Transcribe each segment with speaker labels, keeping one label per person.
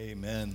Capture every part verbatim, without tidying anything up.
Speaker 1: Amen.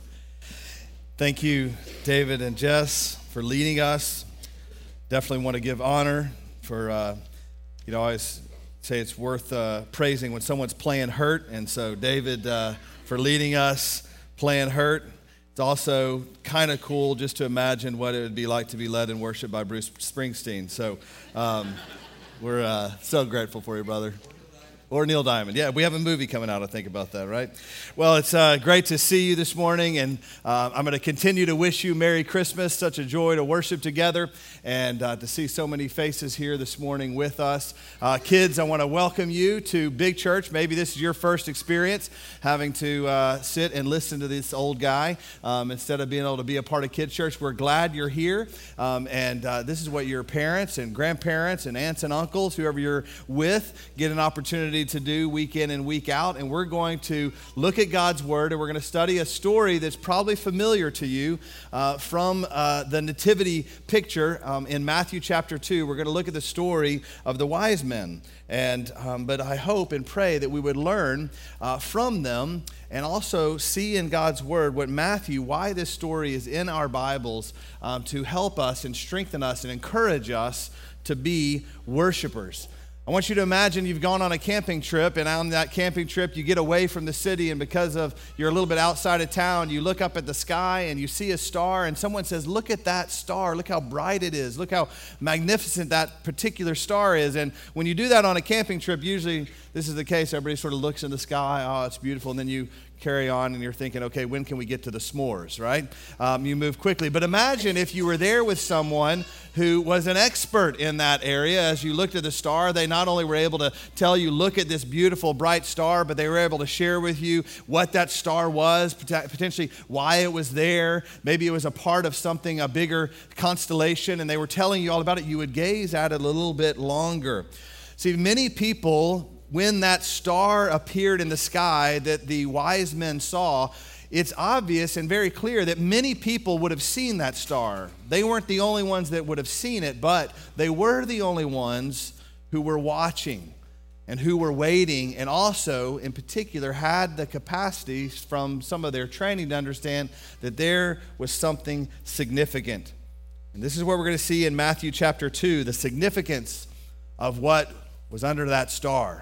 Speaker 1: Thank you, David and Jess, for leading us. Definitely want to give honor for, uh, you know, I always say it's worth uh, praising when someone's playing hurt. And so, David, uh, for leading us playing hurt. It's also kind of cool just to imagine what it would be like to be led in worship by Bruce Springsteen. So, um, we're uh, so grateful for you, brother. Or Neil Diamond. Yeah, we have a movie coming out, I think, about that, right? Well, it's uh, great to see you this morning, and uh, I'm going to continue to wish you Merry Christmas. Such a joy to worship together and uh, to see so many faces here this morning with us. Uh, kids, I want to welcome you to Big Church. Maybe this is your first experience having to uh, sit and listen to this old guy um, instead of being able to be a part of Kids Church. We're glad you're here, um, and uh, this is what your parents and grandparents and aunts and uncles, whoever you're with, get an opportunity to do week in and week out. And we're going to look at God's Word, and we're going to study a story that's probably familiar to you uh, from uh, the nativity picture um, in Matthew chapter two. We're going to look at the story of the wise men. And um, but I hope and pray that we would learn uh, from them and also see in God's Word what Matthew, why this story is in our Bibles um, to help us and strengthen us and encourage us to be worshipers. I want you to imagine you've gone on a camping trip, and on that camping trip you get away from the city, and because of you're a little bit outside of town, you look up at the sky and you see a star, and someone says, "Look at that star, look how bright it is, look how magnificent that particular star is." And when you do that on a camping trip, usually this is the case, everybody sort of looks in the sky, oh, it's beautiful, and then you carry on and you're thinking, okay, when can we get to the s'mores, right? Um, you move quickly. But imagine if you were there with someone who was an expert in that area. As you looked at the star, they not only were able to tell you, look at this beautiful, bright star, but they were able to share with you what that star was, potentially why it was there. Maybe it was a part of something, a bigger constellation, and they were telling you all about it. You would gaze at it a little bit longer. See, many people, when that star appeared in the sky that the wise men saw, it's obvious and very clear that many people would have seen that star. They weren't the only ones that would have seen it, but they were the only ones who were watching and who were waiting, and also, in particular, had the capacity from some of their training to understand that there was something significant. And this is what we're going to see in Matthew chapter two, the significance of what was under that star.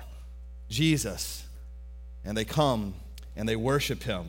Speaker 1: Jesus, and they come and they worship him.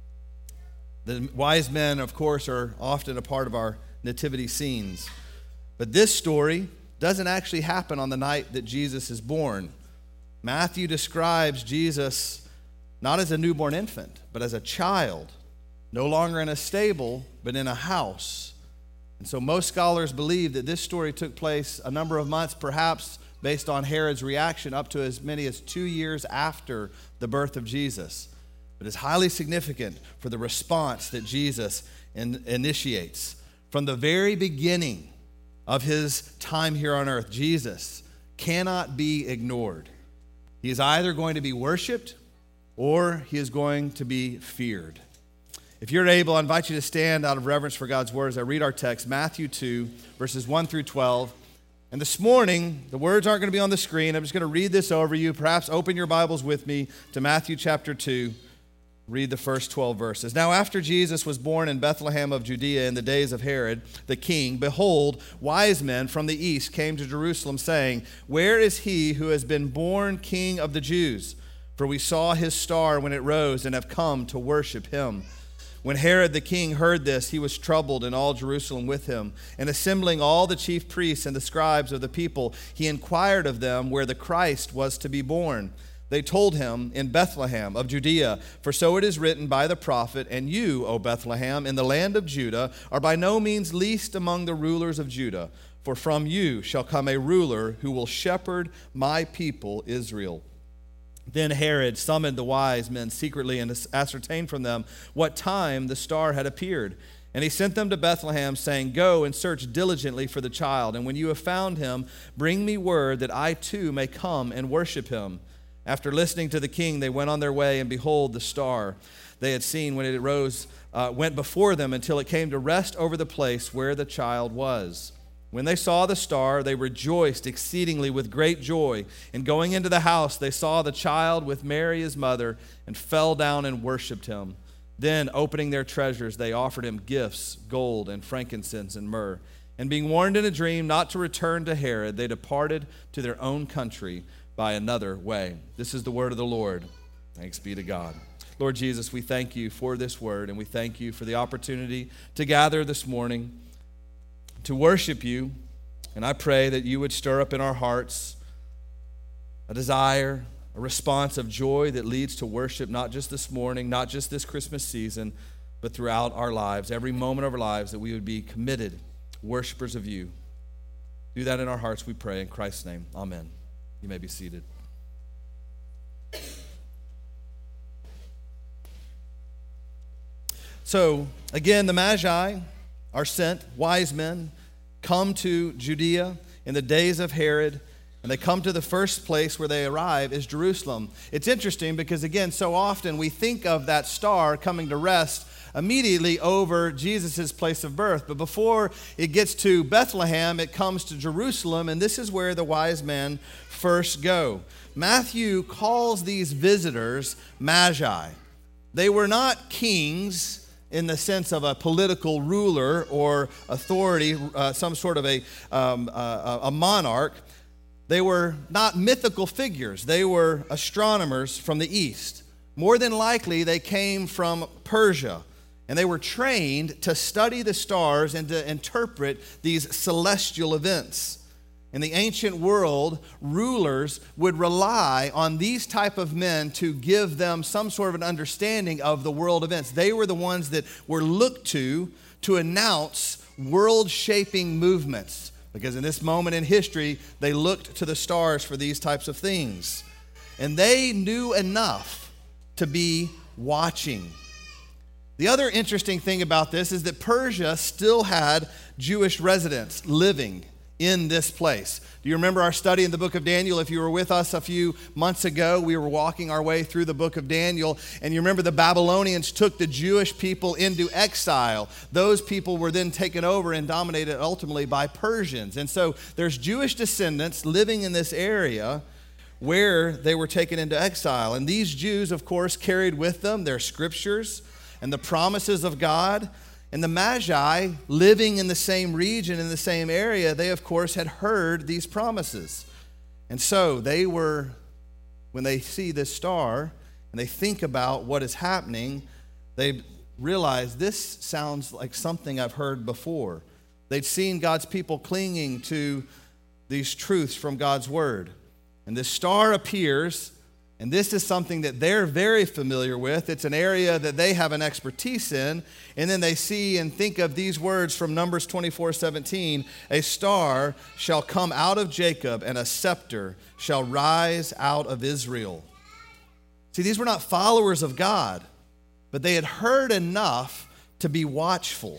Speaker 1: The wise men, of course, are often a part of our nativity scenes. But this story doesn't actually happen on the night that Jesus is born. Matthew describes Jesus not as a newborn infant, but as a child, no longer in a stable, but in a house. And so most scholars believe that this story took place a number of months, perhaps based on Herod's reaction, up to as many as two years after the birth of Jesus. But it's highly significant for the response that Jesus in, initiates. From the very beginning of his time here on earth, Jesus cannot be ignored. He is either going to be worshiped or he is going to be feared. If you're able, I invite you to stand out of reverence for God's word as I read our text, Matthew two, verses one through twelve. And this morning, the words aren't going to be on the screen. I'm just going to read this over you. Perhaps open your Bibles with me to Matthew chapter two. Read the first twelve verses. Now, after Jesus was born in Bethlehem of Judea in the days of Herod the king, behold, wise men from the east came to Jerusalem, saying, "Where is he who has been born King of the Jews? For we saw his star when it rose and have come to worship him." When Herod the king heard this, he was troubled, and all Jerusalem with him. And assembling all the chief priests and the scribes of the people, he inquired of them where the Christ was to be born. They told him, "In Bethlehem of Judea, for so it is written by the prophet, and you, O Bethlehem, in the land of Judah, are by no means least among the rulers of Judah. For from you shall come a ruler who will shepherd my people Israel." Then Herod summoned the wise men secretly and ascertained from them what time the star had appeared. And he sent them to Bethlehem, saying, "Go and search diligently for the child, and when you have found him, bring me word that I too may come and worship him." After listening to the king, they went on their way, and behold, the star they had seen when it arose uh, went before them until it came to rest over the place where the child was. When they saw the star, they rejoiced exceedingly with great joy. And going into the house, they saw the child with Mary his mother, and fell down and worshipped him. Then, opening their treasures, they offered him gifts, gold and frankincense and myrrh. And being warned in a dream not to return to Herod, they departed to their own country by another way. This is the word of the Lord. Thanks be to God. Lord Jesus, we thank you for this word, and we thank you for the opportunity to gather this morning to worship you. And I pray that you would stir up in our hearts a desire, a response of joy that leads to worship, not just this morning, not just this Christmas season, but throughout our lives, every moment of our lives, that we would be committed worshipers of you. Do that in our hearts, we pray, in Christ's name. Amen. You may be seated. So, again, the Magi are sent, wise men, come to Judea in the days of Herod, and they come to the first place where they arrive is Jerusalem. It's interesting because, again, so often we think of that star coming to rest immediately over Jesus' place of birth. But before it gets to Bethlehem, it comes to Jerusalem, and this is where the wise men first go. Matthew calls these visitors magi. They were not kings in the sense of a political ruler or authority, uh, some sort of a, um, uh, a monarch. They were not mythical figures. They were astronomers from the east. More than likely, they came from Persia, and they were trained to study the stars and to interpret these celestial events. In the ancient world, rulers would rely on these type of men to give them some sort of an understanding of the world events. They were the ones that were looked to to announce world-shaping movements, because in this moment in history, they looked to the stars for these types of things. And they knew enough to be watching. The other interesting thing about this is that Persia still had Jewish residents living in this place. Do you remember our study in the book of Daniel? If you were with us a few months ago, we were walking our way through the book of Daniel, and you remember the Babylonians took the Jewish people into exile. Those people were then taken over and dominated ultimately by Persians. And so there's Jewish descendants living in this area where they were taken into exile. And these Jews, of course, carried with them their scriptures and the promises of God. And the Magi, living in the same region, in the same area, they, of course, had heard these promises. And so they were, when they see this star and they think about what is happening, they realize this sounds like something I've heard before. They'd seen God's people clinging to these truths from God's word. And this star appears, and this is something that they're very familiar with. It's an area that they have an expertise in. And then they see and think of these words from Numbers twenty-four seventeen, a star shall come out of Jacob, and a scepter shall rise out of Israel. See, these were not followers of God, but they had heard enough to be watchful.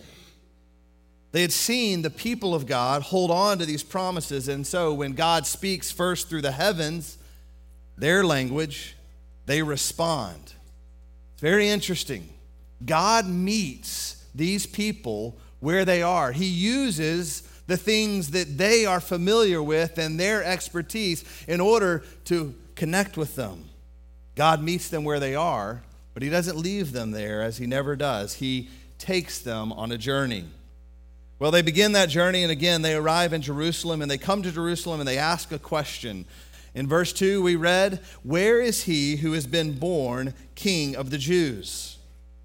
Speaker 1: They had seen the people of God hold on to these promises. And so when God speaks first through the heavens, their language, they respond. It's very interesting. God meets these people where they are. He uses the things that they are familiar with and their expertise in order to connect with them. God meets them where they are, but he doesn't leave them there, as he never does. He takes them on a journey. Well, they begin that journey, and again, they arrive in Jerusalem, and they come to Jerusalem, and they ask a question. In verse two, we read, "Where is he who has been born King of the Jews?"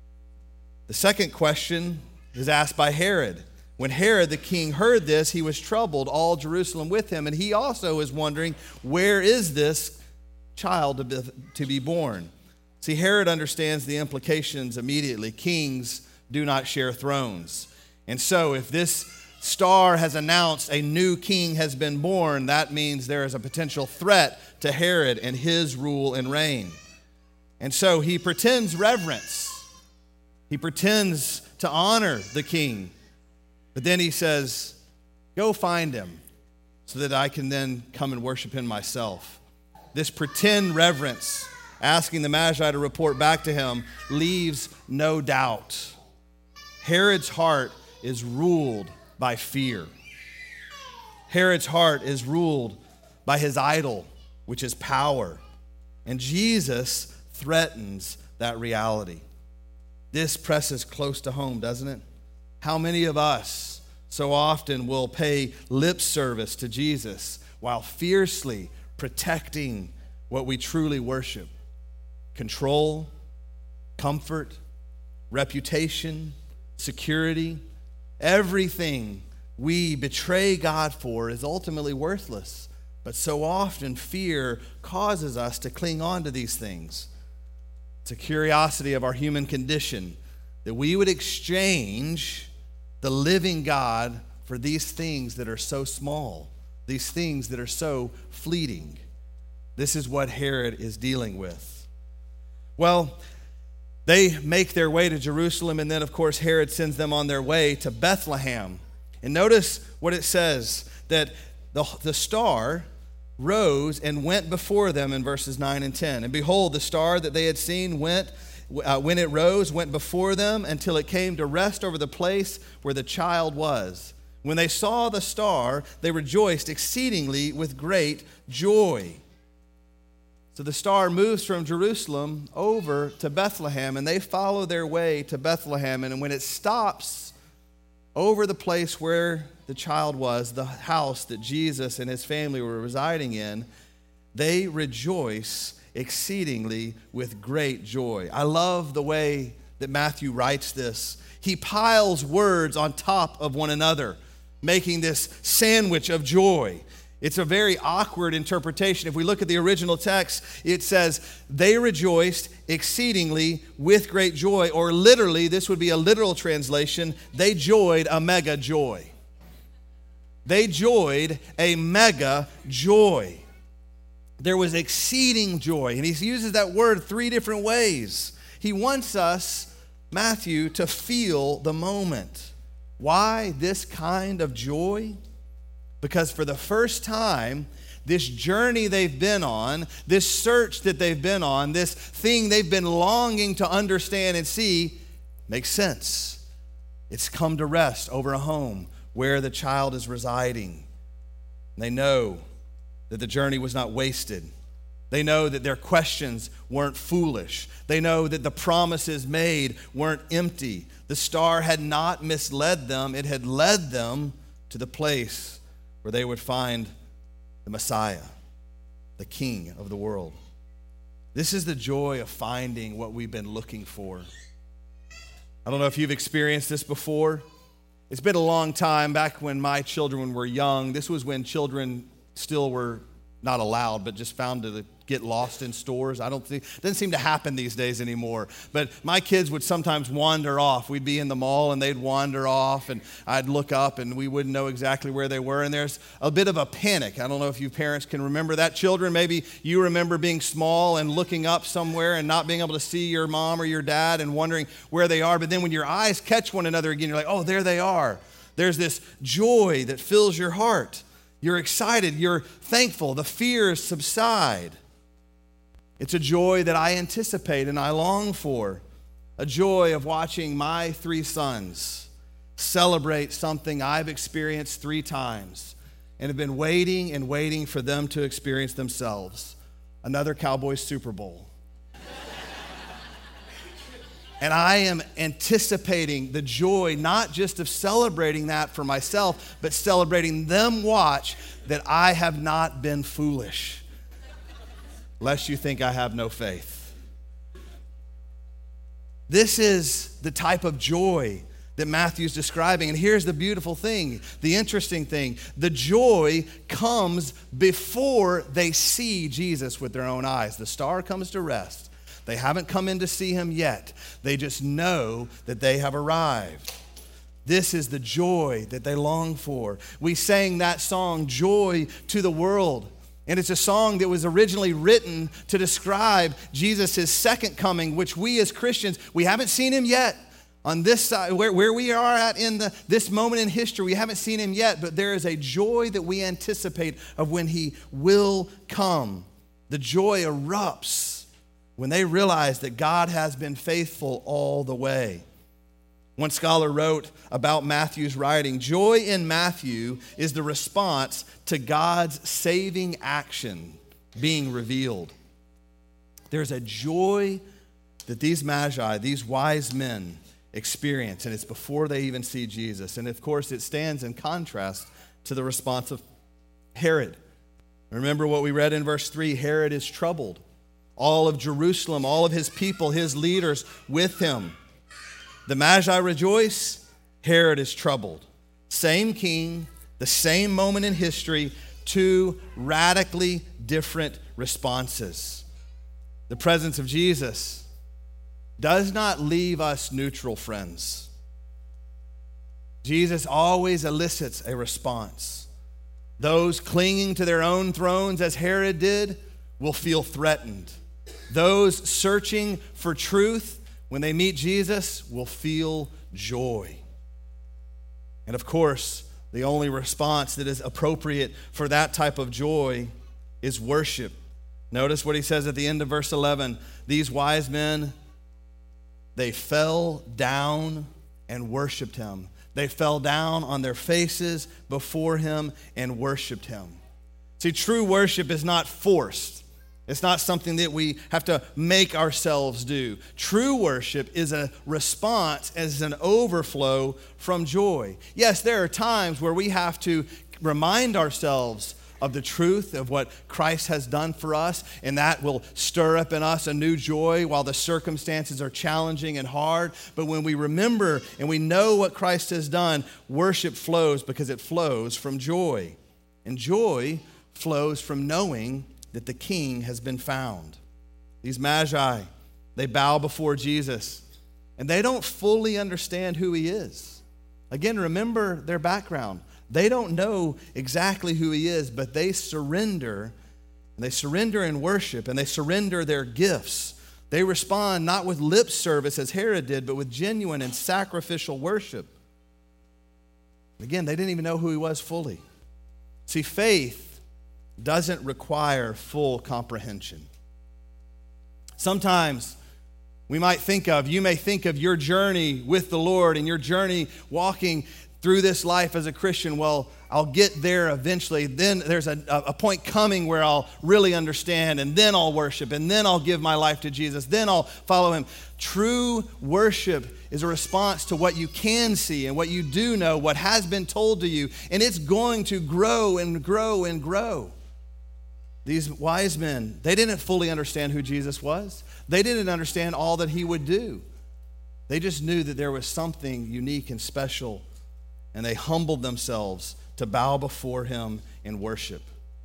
Speaker 1: The second question is asked by Herod. When Herod the king heard this, he was troubled, all Jerusalem with him, and he also is wondering, where is this child to be, to be born? See, Herod understands the implications immediately. Kings do not share thrones. And so if this star has announced a new king has been born, that means there is a potential threat to Herod and his rule and reign. And so he pretends reverence. He pretends to honor the king. But then he says, go find him so that I can then come and worship him myself. This pretend reverence, asking the Magi to report back to him, leaves no doubt. Herod's heart is ruled by fear. Herod's heart is ruled by his idol, which is power. And Jesus threatens that reality. This presses close to home, doesn't it? How many of us so often will pay lip service to Jesus while fiercely protecting what we truly worship? Control, comfort, reputation, security. Everything we betray God for is ultimately worthless. But so often fear causes us to cling on to these things. It's a curiosity of our human condition that we would exchange the living God for these things that are so small, these things that are so fleeting. This is what Herod is dealing with. Well, they make their way to Jerusalem, and then, of course, Herod sends them on their way to Bethlehem. And notice what it says, that the, the star rose and went before them in verses nine and ten. And behold, the star that they had seen went, uh, when it rose, went before them until it came to rest over the place where the child was. When they saw the star, they rejoiced exceedingly with great joy. So the star moves from Jerusalem over to Bethlehem, and they follow their way to Bethlehem. And when it stops over the place where the child was, the house that Jesus and his family were residing in, they rejoice exceedingly with great joy. I love the way that Matthew writes this. He piles words on top of one another, making this sandwich of joy. It's a very awkward interpretation. If we look at the original text, it says, they rejoiced exceedingly with great joy, or literally, this would be a literal translation, they joyed a mega joy. They joyed a mega joy. There was exceeding joy, and he uses that word three different ways. He wants us, Matthew, to feel the moment. Why this kind of joy? Because for the first time, this journey they've been on, this search that they've been on, this thing they've been longing to understand and see, makes sense. It's come to rest over a home where the child is residing. They know that the journey was not wasted. They know that their questions weren't foolish. They know that the promises made weren't empty. The star had not misled them. It had led them to the place where they would find the Messiah, the King of the world. This is the joy of finding what we've been looking for. I don't know if you've experienced this before. It's been a long time, back when my children were young. This was when children still were not allowed, but just found to get lost in stores. I don't think, it doesn't seem to happen these days anymore. But my kids would sometimes wander off. We'd be in the mall and they'd wander off, and I'd look up and we wouldn't know exactly where they were. And there's a bit of a panic. I don't know if you parents can remember that. Children, maybe you remember being small and looking up somewhere and not being able to see your mom or your dad and wondering where they are. But then when your eyes catch one another again, you're like, oh, there they are. There's this joy that fills your heart. You're excited. You're thankful. The fears subside. It's a joy that I anticipate and I long for. A joy of watching my three sons celebrate something I've experienced three times and have been waiting and waiting for them to experience themselves. Another Cowboys Super Bowl. And I am anticipating the joy, not just of celebrating that for myself, but celebrating them watch that I have not been foolish, lest you think I have no faith. This is the type of joy that Matthew's describing. And here's the beautiful thing, the interesting thing. The joy comes before they see Jesus with their own eyes. The star comes to rest. They haven't come in to see him yet. They just know that they have arrived. This is the joy that they long for. We sang that song, Joy to the World. And it's a song that was originally written to describe Jesus' second coming, which we as Christians, we haven't seen him yet. On this side, where, where we are at in the, this moment in history, we haven't seen him yet, but there is a joy that we anticipate of when he will come. The joy erupts when they realize that God has been faithful all the way. One scholar wrote about Matthew's writing, joy in Matthew is the response to God's saving action being revealed. There's a joy that these magi, these wise men, experience, and it's before they even see Jesus. And of course, it stands in contrast to the response of Herod. Remember what we read in verse three, Herod is troubled. All of Jerusalem, all of his people, his leaders with him. The Magi rejoice, Herod is troubled. Same king, the same moment in history, two radically different responses. The presence of Jesus does not leave us neutral, friends. Jesus always elicits a response. Those clinging to their own thrones, as Herod did, will feel threatened. Those searching for truth, when they meet Jesus, will feel joy. And of course, the only response that is appropriate for that type of joy is worship. Notice what he says at the end of verse eleven. These wise men, they fell down and worshiped him. They fell down on their faces before him and worshiped him. See, true worship is not forced. It's not something that we have to make ourselves do. True worship is a response, as an overflow from joy. Yes, there are times where we have to remind ourselves of the truth of what Christ has done for us, and that will stir up in us a new joy while the circumstances are challenging and hard. But when we remember and we know what Christ has done, worship flows because it flows from joy. And joy flows from knowing that the King has been found. These magi, they bow before Jesus, and they don't fully understand who he is. Again, remember their background. They don't know exactly who he is, but they surrender, and they surrender in worship, and they surrender their gifts. They respond not with lip service as Herod did, but with genuine and sacrificial worship. Again, they didn't even know who he was fully. See, faith doesn't require full comprehension. Sometimes we might think of, you may think of your journey with the Lord and your journey walking through this life as a Christian. Well, I'll get there eventually. Then there's a, a point coming where I'll really understand, and then I'll worship, and then I'll give my life to Jesus. Then I'll follow him. True worship is a response to what you can see and what you do know, what has been told to you, and it's going to grow and grow and grow. These wise men, they didn't fully understand who Jesus was. They didn't understand all that he would do. They just knew that there was something unique and special, and they humbled themselves to bow before him in worship.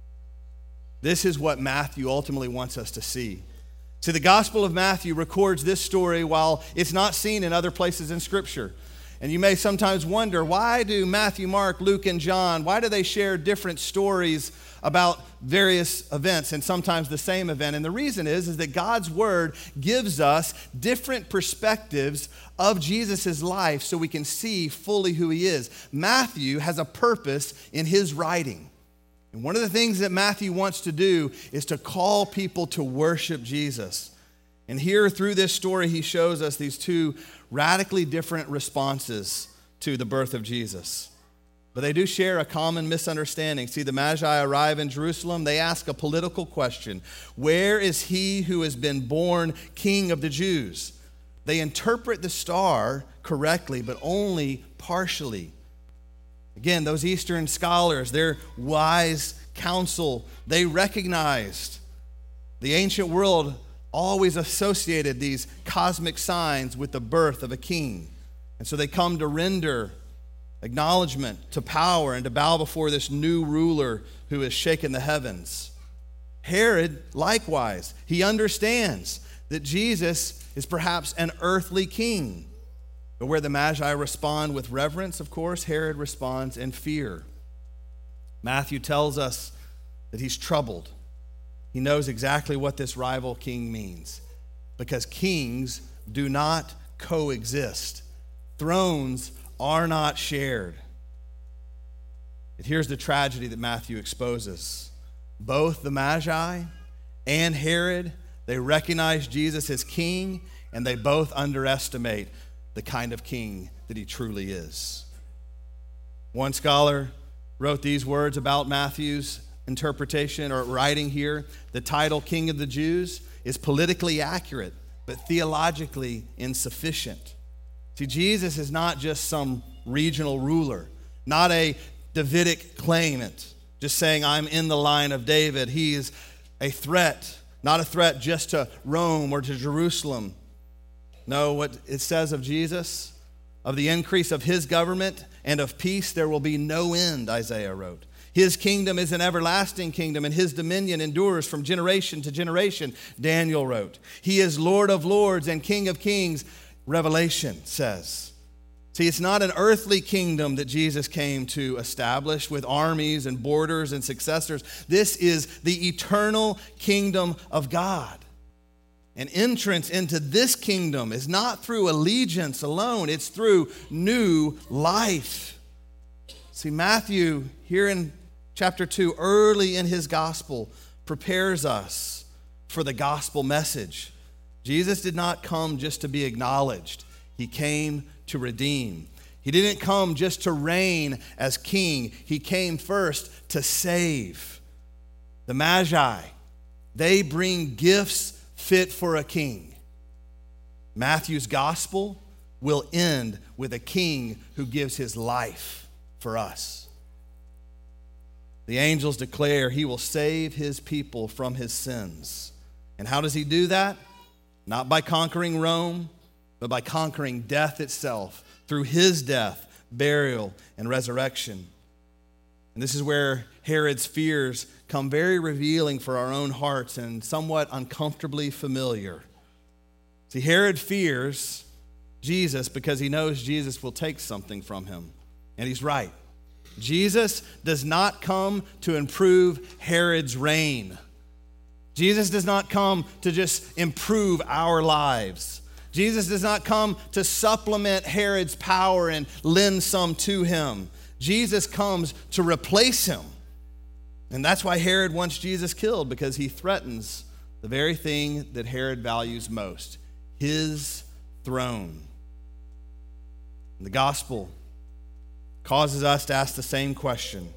Speaker 1: This is what Matthew ultimately wants us to see. See, the Gospel of Matthew records this story while it's not seen in other places in Scripture. And you may sometimes wonder, why do Matthew, Mark, Luke, and John, why do they share different stories about various events and sometimes the same event? And the reason is, is that God's word gives us different perspectives of Jesus' life so we can see fully who he is. Matthew has a purpose in his writing. And one of the things that Matthew wants to do is to call people to worship Jesus. And here through this story, he shows us these two radically different responses to the birth of Jesus. But they do share a common misunderstanding. See, the Magi arrive in Jerusalem. They ask a political question. Where is he who has been born King of the Jews? They interpret the star correctly, but only partially. Again, those Eastern scholars, their wise counsel, they recognized the ancient world always associated these cosmic signs with the birth of a king. And so they come to render acknowledgement to power and to bow before this new ruler who has shaken the heavens. Herod, likewise, he understands that Jesus is perhaps an earthly king. But where the Magi respond with reverence, of course, Herod responds in fear. Matthew tells us that he's troubled. He knows exactly what this rival king means, because kings do not coexist. Thrones are not shared. But here's the tragedy that Matthew exposes. Both the Magi and Herod, they recognize Jesus as king, and they both underestimate the kind of king that he truly is. One scholar wrote these words about Matthew's interpretation or writing here. The title King of the Jews is politically accurate but theologically insufficient. See, Jesus is not just some regional ruler, not a Davidic claimant, just saying, I'm in the line of David. He is a threat, not a threat just to Rome or to Jerusalem. No, what it says of Jesus, of the increase of his government and of peace, there will be no end, Isaiah wrote. His kingdom is an everlasting kingdom, and his dominion endures from generation to generation, Daniel wrote. He is Lord of lords and King of kings, Revelation says. See, it's not an earthly kingdom that Jesus came to establish with armies and borders and successors. This is the eternal kingdom of God. An entrance into this kingdom is not through allegiance alone, it's through new life. See, Matthew, here in chapter two, early in his gospel, prepares us for the gospel message. Jesus did not come just to be acknowledged. He came to redeem. He didn't come just to reign as king. He came first to save. The Magi, they bring gifts fit for a king. Matthew's gospel will end with a king who gives his life for us. The angels declare he will save his people from his sins. And how does he do that? Not by conquering Rome, but by conquering death itself through his death, burial, and resurrection. And this is where Herod's fears come very revealing for our own hearts and somewhat uncomfortably familiar. See, Herod fears Jesus because he knows Jesus will take something from him. And he's right. Jesus does not come to improve Herod's reign. Jesus does not come to just improve our lives. Jesus does not come to supplement Herod's power and lend some to him. Jesus comes to replace him. And that's why Herod wants Jesus killed, because he threatens the very thing that Herod values most, his throne. And the gospel causes us to ask the same question.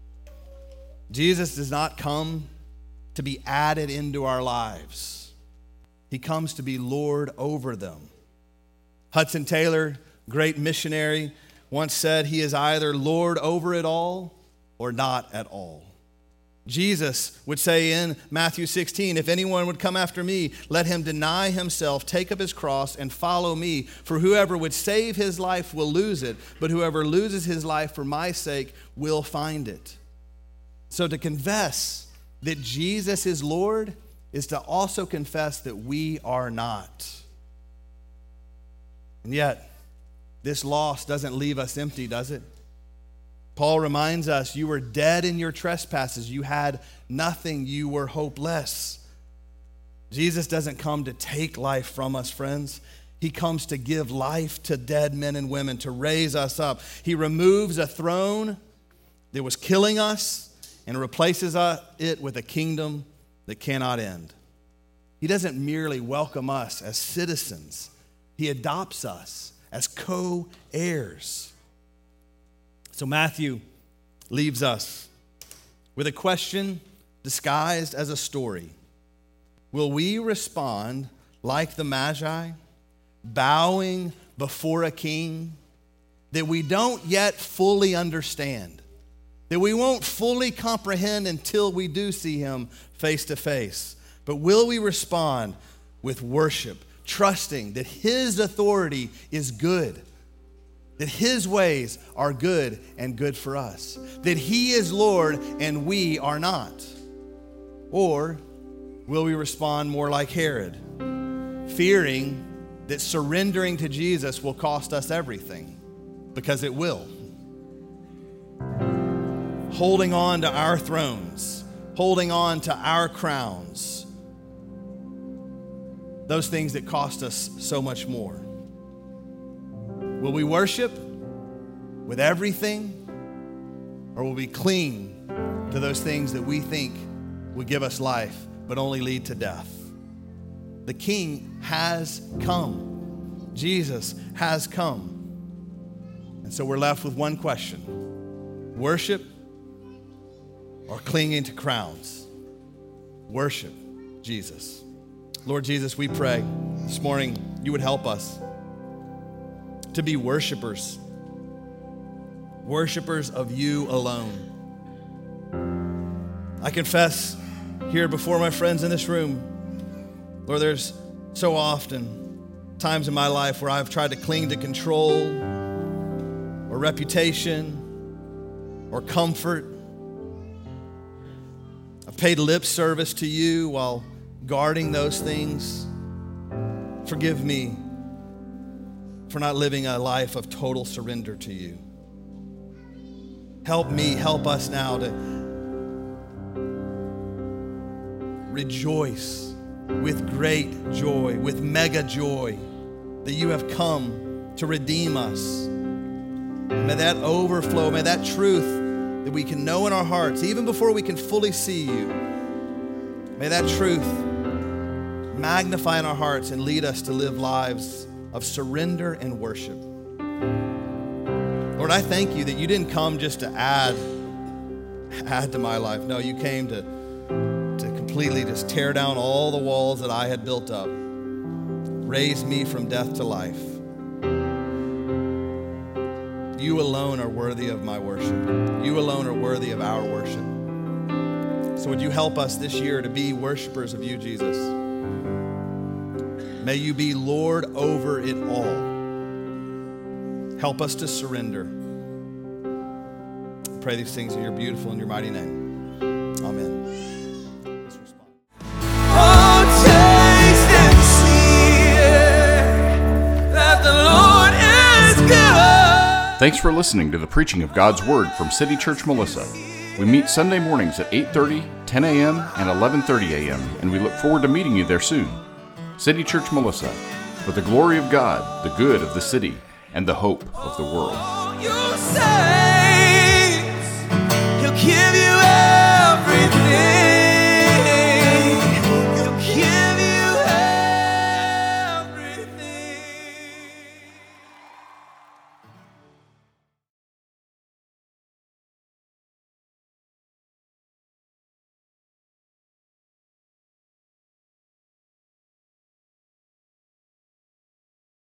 Speaker 1: Jesus does not come to be added into our lives. He comes to be Lord over them. Hudson Taylor, great missionary, once said he is either Lord over it all or not at all. Jesus would say in Matthew sixteen, if anyone would come after me, let him deny himself, take up his cross, and follow me. For whoever would save his life will lose it, but whoever loses his life for my sake will find it. So to confess that Jesus is Lord is to also confess that we are not. And yet, this loss doesn't leave us empty, does it? Paul reminds us, you were dead in your trespasses. You had nothing. You were hopeless. Jesus doesn't come to take life from us, friends. He comes to give life to dead men and women, to raise us up. He removes a throne that was killing us and replaces it with a kingdom that cannot end. He doesn't merely welcome us as citizens. He adopts us as co-heirs. So Matthew leaves us with a question disguised as a story. Will we respond like the Magi, bowing before a king that we don't yet fully understand, that we won't fully comprehend until we do see him face to face? But will we respond with worship, trusting that his authority is good, that his ways are good and good for us, that he is Lord and we are not? Or will we respond more like Herod, fearing that surrendering to Jesus will cost us everything? Because it will. Holding on to our thrones, holding on to our crowns, those things that cost us so much more. Will we worship with everything, or will we cling to those things that we think will give us life but only lead to death? The King has come. Jesus has come. And so we're left with one question: worship or clinging to crowns? Worship Jesus. Lord Jesus, we pray this morning you would help us to be worshipers, worshipers of you alone. I confess here before my friends in this room, Lord, there's so often times in my life where I've tried to cling to control or reputation or comfort. I've paid lip service to you while guarding those things. Forgive me for not living a life of total surrender to you. Help me, help us now to rejoice with great joy, with mega joy, that you have come to redeem us. May that overflow, may that truth that we can know in our hearts, even before we can fully see you, may that truth magnify in our hearts and lead us to live lives of surrender and worship. Lord, I thank you that you didn't come just to add, add to my life. No, you came to, to completely just tear down all the walls that I had built up, raise me from death to life. You alone are worthy of my worship. You alone are worthy of our worship. So would you help us this year to be worshipers of you, Jesus? May you be Lord over it all. Help us to surrender. I pray these things in your beautiful and your mighty name. Amen. Let's respond.
Speaker 2: Oh, taste and see that the Lord is good.
Speaker 3: Thanks for listening to the preaching of God's Word from City Church Melissa. We meet Sunday mornings at eight thirty, ten a.m., and eleven thirty a.m., and we look forward to meeting you there soon. City Church Melissa, for the glory of God, the good of the city, and the hope of the world.
Speaker 2: Oh, you say